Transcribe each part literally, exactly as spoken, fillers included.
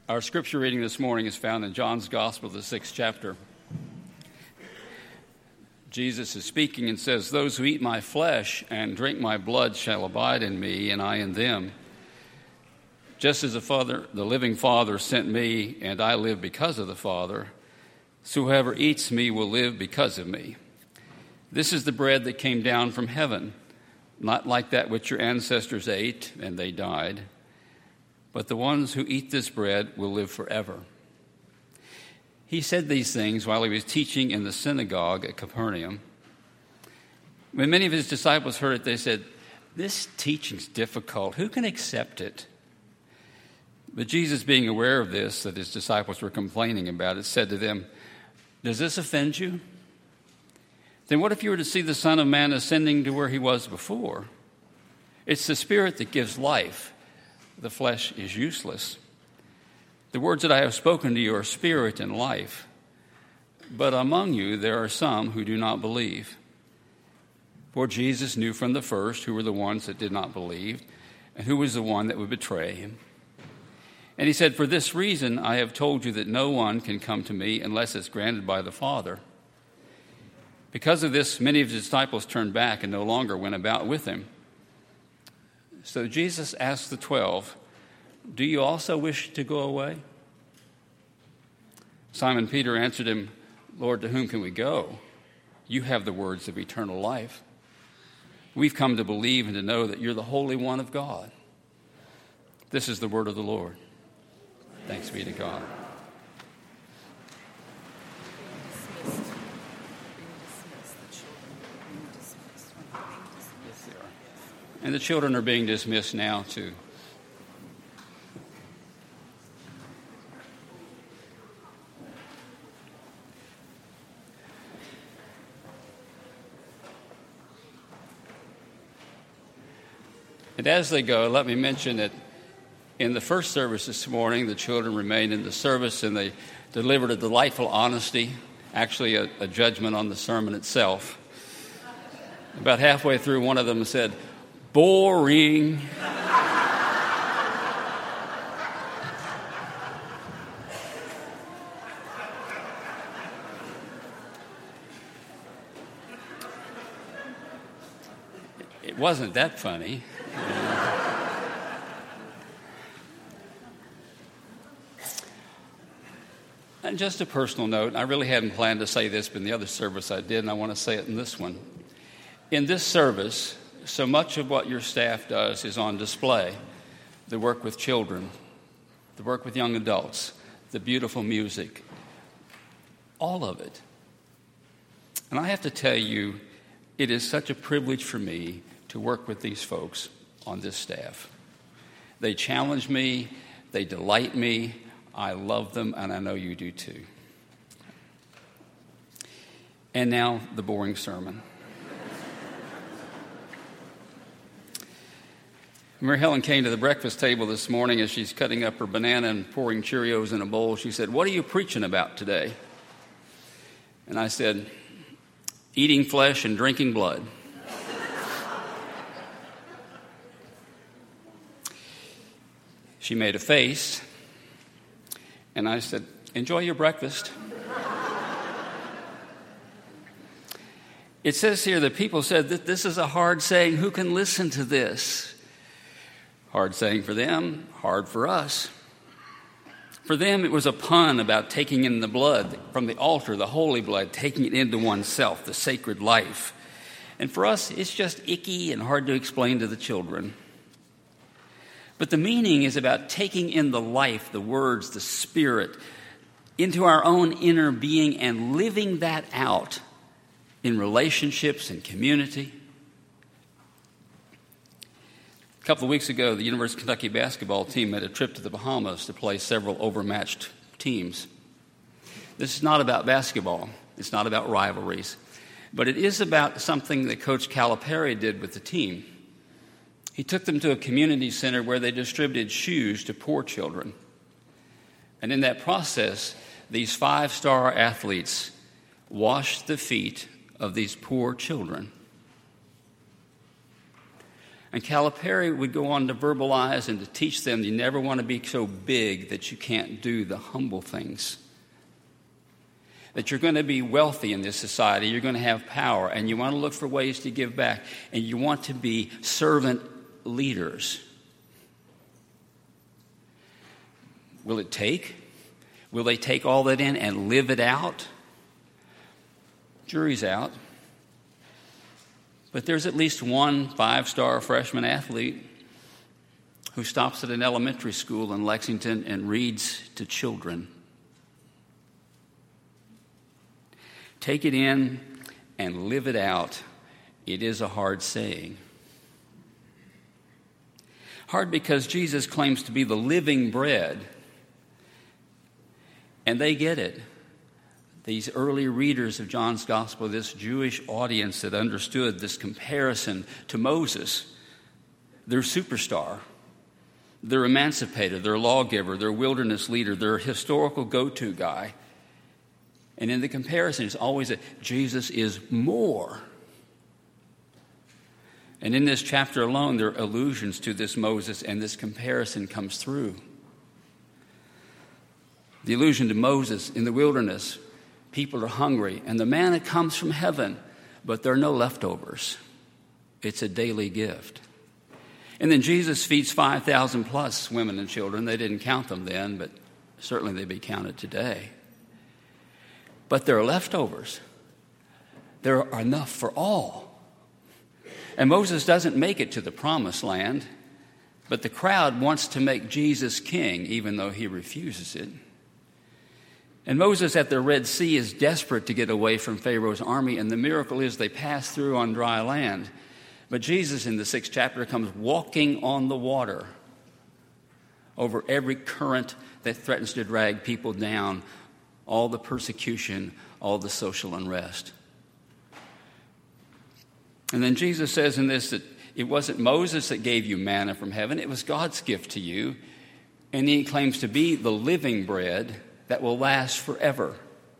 Our scripture reading this morning is found in John's Gospel, the sixth chapter. Jesus is speaking and says, "Those who eat my flesh and drink my blood shall abide in me, and I in them. Just as the Father, the living Father sent me, and I live because of the Father, so whoever eats me will live because of me. This is the bread that came down from heaven, not like that which your ancestors ate, and they died. But the ones who eat this bread will live forever." He said these things while he was teaching in the synagogue at Capernaum. When many of his disciples heard it, they said, "This teaching's difficult. Who can accept it?" But Jesus, being aware of this, that his disciples were complaining about it, said to them, "Does this offend you? Then what if you were to see the Son of Man ascending to where he was before? It's the Spirit that gives life. The flesh is useless. The words that I have spoken to you are spirit and life. But among you there are some who do not believe." For Jesus knew from the first who were the ones that did not believe, and who was the one that would betray him. And he said, "For this reason I have told you that no one can come to me unless it's granted by the Father." Because of this, many of his disciples turned back and no longer went about with him. So Jesus asked the twelve, "Do you also wish to go away?" Simon Peter answered him, "Lord, to whom can we go? You have the words of eternal life. We've come to believe and to know that you're the Holy One of God." This is the word of the Lord. Thanks be to God. And the children are being dismissed now, too. And as they go, let me mention that in the first service this morning, the children remained in the service and they delivered a delightful honesty, actually a, a judgment on the sermon itself. About halfway through, one of them said, "Boring." It wasn't that funny. And just a personal note, I really hadn't planned to say this, but in the other service I did, and I want to say it in this one. In this service, so much of what your staff does is on display. The work with children, the work with young adults, the beautiful music, all of it. And I have to tell you, it is such a privilege for me to work with these folks on this staff. They challenge me, they delight me, I love them, and I know you do too. And now, the boring sermon. Mary Helen came to the breakfast table this morning as she's cutting up her banana and pouring Cheerios in a bowl. She said, "What are you preaching about today?" And I said, "Eating flesh and drinking blood." She made a face, and I said, "Enjoy your breakfast." It says here that people said that this is a hard saying. Who can listen to this? Hard saying for them, hard for us. For them, it was a pun about taking in the blood from the altar, the holy blood, taking it into oneself, the sacred life. And for us, it's just icky and hard to explain to the children. But the meaning is about taking in the life, the words, the spirit, into our own inner being and living that out in relationships and community. A couple of weeks ago, the University of Kentucky basketball team made a trip to the Bahamas to play several overmatched teams. This is not about basketball. It's not about rivalries. But it is about something that Coach Calipari did with the team. He took them to a community center where they distributed shoes to poor children. And in that process, these five-star athletes washed the feet of these poor children. And Calipari would go on to verbalize and to teach them you never want to be so big that you can't do the humble things. That you're going to be wealthy in this society, you're going to have power, and you want to look for ways to give back, and you want to be servant leaders. Will it take? Will they take all that in and live it out? Jury's out. But there's at least one five-star freshman athlete who stops at an elementary school in Lexington and reads to children. Take it in and live it out. It is a hard saying. Hard because Jesus claims to be the living bread. And they get it. These early readers of John's Gospel, this Jewish audience that understood this comparison to Moses, their superstar, their emancipator, their lawgiver, their wilderness leader, their historical go-to guy. And in the comparison, it's always that Jesus is more. And in this chapter alone, there are allusions to this Moses, and this comparison comes through. The allusion to Moses in the wilderness. People are hungry, and the manna comes from heaven, but there are no leftovers. It's a daily gift. And then Jesus feeds five thousand plus women and children. They didn't count them then, but certainly they'd be counted today. But there are leftovers. There are enough for all. And Moses doesn't make it to the promised land, but the crowd wants to make Jesus king, even though he refuses it. And Moses at the Red Sea is desperate to get away from Pharaoh's army, and the miracle is they pass through on dry land. But Jesus in the sixth chapter comes walking on the water over every current that threatens to drag people down, all the persecution, all the social unrest. And then Jesus says in this that it wasn't Moses that gave you manna from heaven, it was God's gift to you. And he claims to be the living bread that will last forever.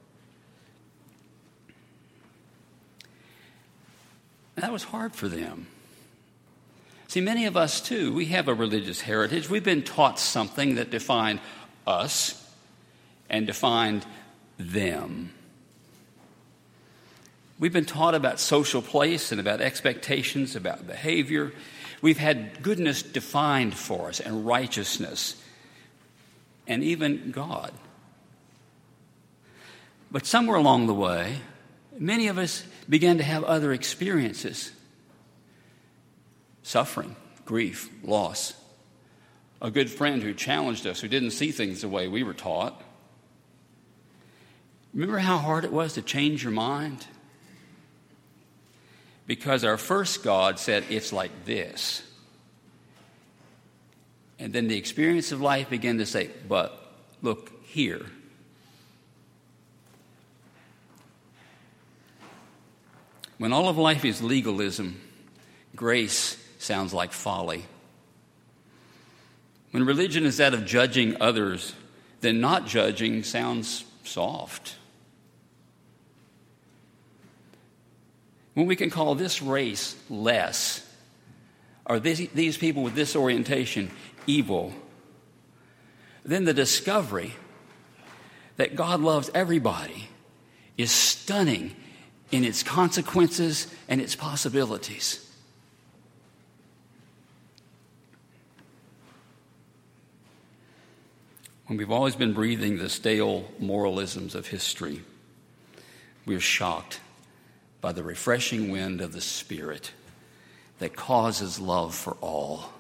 That was hard for them. See, many of us, too, we have a religious heritage. We've been taught something that defined us and defined them. We've been taught about social place and about expectations, about behavior. We've had goodness defined for us and righteousness and even God. But somewhere along the way, many of us began to have other experiences. Suffering, grief, loss. A good friend who challenged us, who didn't see things the way we were taught. Remember how hard it was to change your mind? Because our first God said, it's like this. And then the experience of life began to say, but look here. When all of life is legalism, grace sounds like folly. When religion is that of judging others, then not judging sounds soft. When we can call this race less, or this, these people with this orientation evil, then the discovery that God loves everybody is stunning in its consequences and its possibilities. When we've always been breathing the stale moralisms of history, we're shocked by the refreshing wind of the Spirit that causes love for all.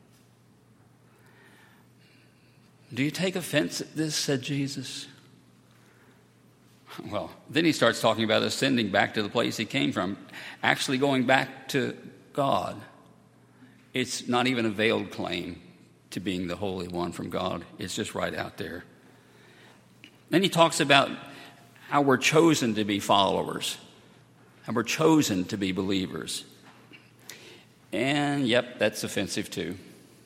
Do you take offense at this, said Jesus? Well, then he starts talking about ascending back to the place he came from, actually going back to God. It's not even a veiled claim to being the Holy One from God. It's just right out there. Then he talks about how we're chosen to be followers, how we're chosen to be believers. And, yep, that's offensive too.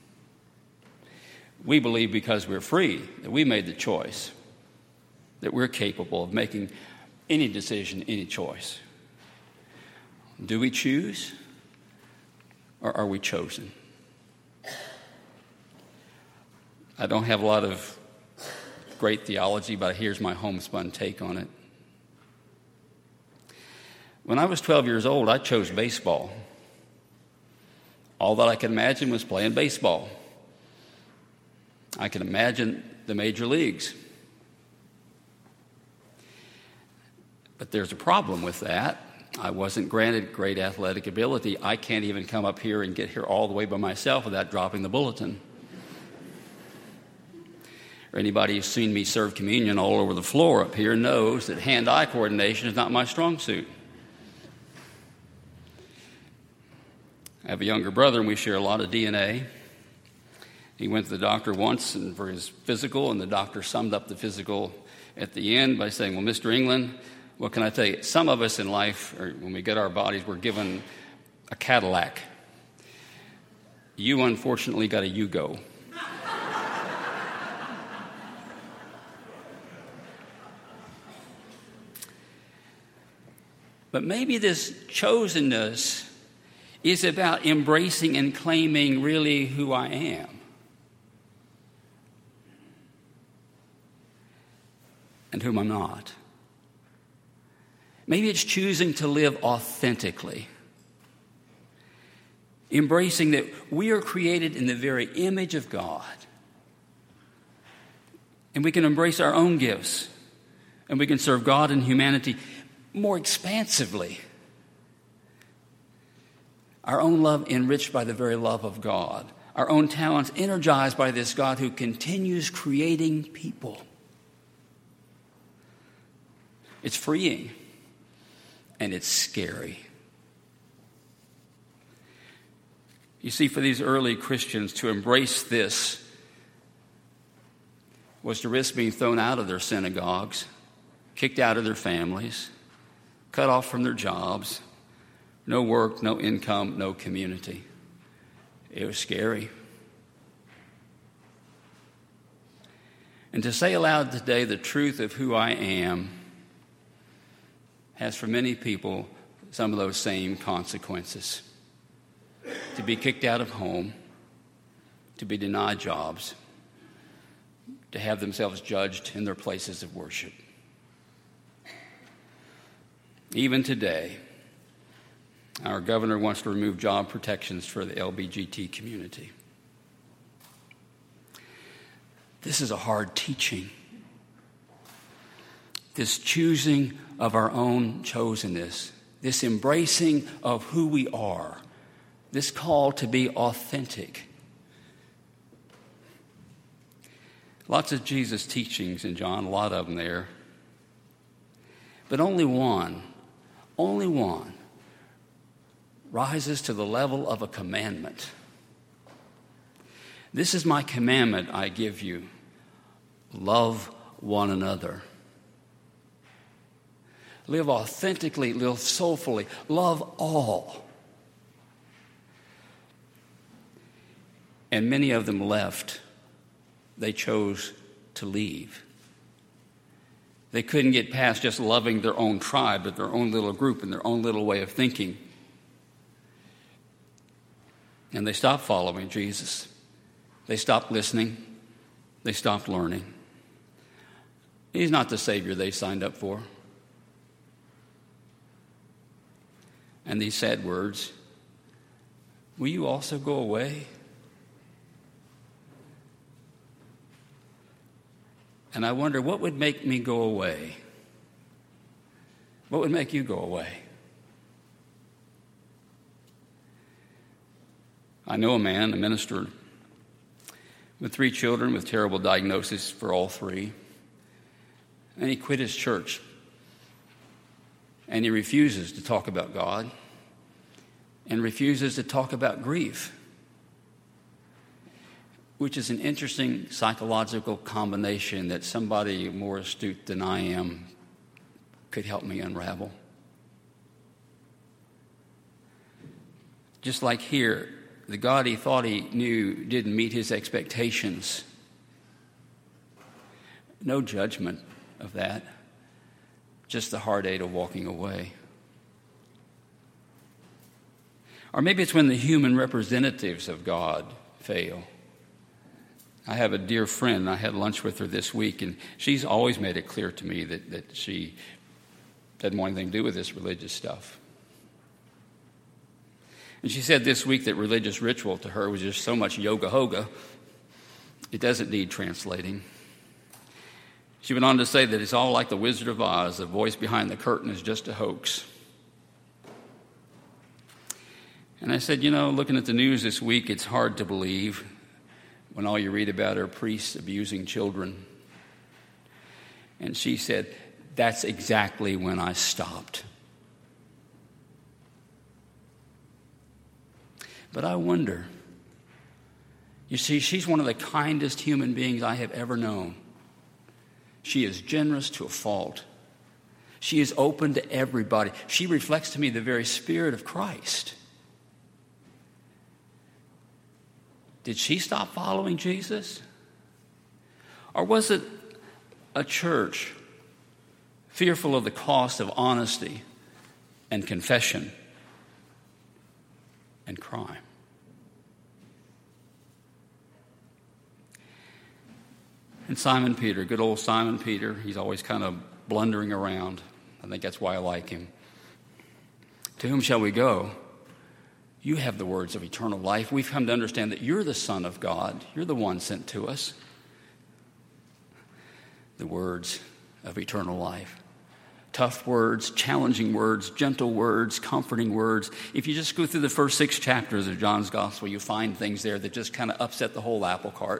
We believe because we're free, that we made the choice, that we're capable of making any decision, any choice. Do we choose? or are we chosen? I don't have a lot of great theology, but here's my homespun take on it. When I was twelve years old, I chose baseball. All that I could imagine was playing baseball. I could imagine the major leagues. But there's a problem with that. I wasn't granted great athletic ability. I can't even come up here and get here all the way by myself without dropping the bulletin. Or anybody who's seen me serve communion all over the floor up here knows that hand-eye coordination is not my strong suit. I have a younger brother, and we share a lot of D N A. He went to the doctor once and for his physical, and the doctor summed up the physical at the end by saying, well, Mister England, what can I tell you? Some of us in life, or when we get our bodies, we're given a Cadillac. You, unfortunately, got a Yugo. But maybe this chosenness is about embracing and claiming really who I am. And whom I'm not. Maybe it's choosing to live authentically. Embracing that we are created in the very image of God. And we can embrace our own gifts. And we can serve God and humanity more expansively. Our own love enriched by the very love of God. Our own talents energized by this God who continues creating people. It's freeing. And it's scary. You see, for these early Christians to embrace this was to risk being thrown out of their synagogues, kicked out of their families, cut off from their jobs, no work, no income, no community. It was scary. And to say aloud today the truth of who I am has for many people some of those same consequences. To be kicked out of home, to be denied jobs, to have themselves judged in their places of worship. Even today, our governor wants to remove job protections for the L G B T community. This is a hard teaching. This choosing of our own chosenness, this embracing of who we are, this call to be authentic. Lots of Jesus' teachings in John, a lot of them there. But only one, only one rises to the level of a commandment. This is my commandment I give you. Love one another. Live authentically, live soulfully, love all. And many of them left. They chose to leave. They couldn't get past just loving their own tribe, but their own little group and their own little way of thinking. And they stopped following Jesus. They stopped listening. They stopped learning. He's not the Savior they signed up for. And these sad words, will you also go away? And I wonder, what would make me go away? What would make you go away? I know a man, a minister, with three children with terrible diagnoses for all three. And he quit his church. And he refuses to talk about God and refuses to talk about grief, which is an interesting psychological combination that somebody more astute than I am could help me unravel. Just like here, the God he thought he knew didn't meet his expectations. No judgment of that. Just the heartache of walking away. Or maybe it's when the human representatives of God fail. I have a dear friend, I had lunch with her this week, and she's always made it clear to me that, that she doesn't want anything to do with this religious stuff. And she said this week that religious ritual to her was just so much yoga-hoga, it doesn't need translating. She went on to say that it's all like the Wizard of Oz. The voice behind the curtain is just a hoax. And I said, you know, looking at the news this week, it's hard to believe when all you read about are priests abusing children. And she said, that's exactly when I stopped. But I wonder, you see, she's one of the kindest human beings I have ever known. She is generous to a fault. She is open to everybody. She reflects to me the very Spirit of Christ. Did she stop following Jesus? Or was it a church fearful of the cost of honesty and confession and crime? And Simon Peter, good old Simon Peter, he's always kind of blundering around. I think that's why I like him. To whom shall we go? You have the words of eternal life. We've come to understand that you're the Son of God. You're the one sent to us. The words of eternal life. Tough words, challenging words, gentle words, comforting words. If you just go through the first six chapters of John's Gospel, you find things there that just kind of upset the whole apple cart.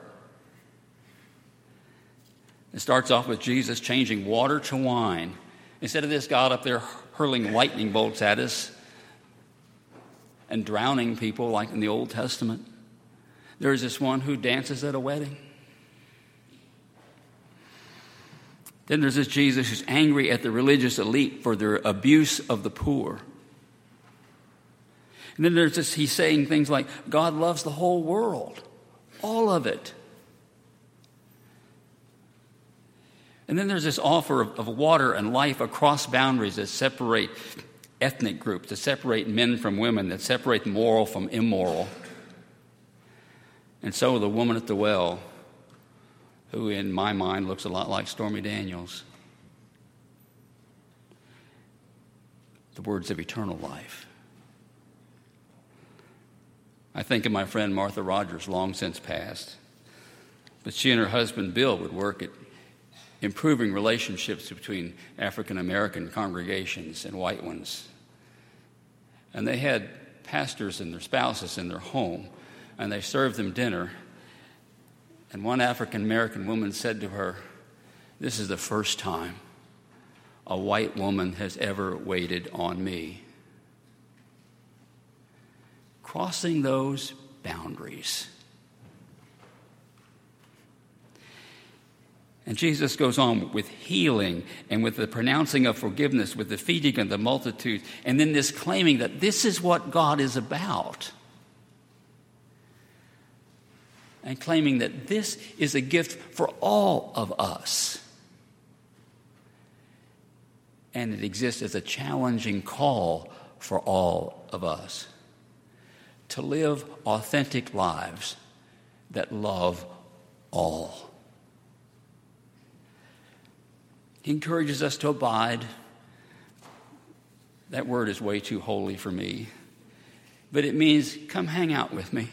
It starts off with Jesus changing water to wine. Instead of this God up there hurling lightning bolts at us and drowning people like in the Old Testament, there is this one who dances at a wedding. Then there's this Jesus who's angry at the religious elite for their abuse of the poor. And then there's this, he's saying things like, God loves the whole world, all of it. And then there's this offer of, of water and life across boundaries that separate ethnic groups, that separate men from women, that separate moral from immoral. And so the woman at the well, who in my mind looks a lot like Stormy Daniels. The words of eternal life. I think of my friend Martha Rogers, long since passed. But she and her husband Bill would work at improving relationships between African American congregations and white ones. And they had pastors and their spouses in their home, and they served them dinner. And one African American woman said to her, "This is the first time a white woman has ever waited on me." Crossing those boundaries. And Jesus goes on with healing and with the pronouncing of forgiveness, with the feeding of the multitudes, and then this claiming that this is what God is about. And claiming that this is a gift for all of us. And it exists as a challenging call for all of us to live authentic lives that love all. He encourages us to abide. That word is way too holy for me. But it means come hang out with me.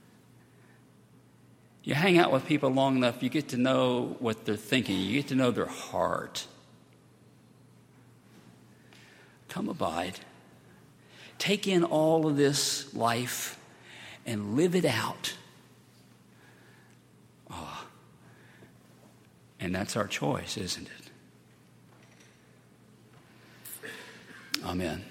You hang out with people long enough, you get to know what they're thinking. You get to know their heart. Come abide. Take in all of this life and live it out. Oh. And that's our choice, isn't it? Amen.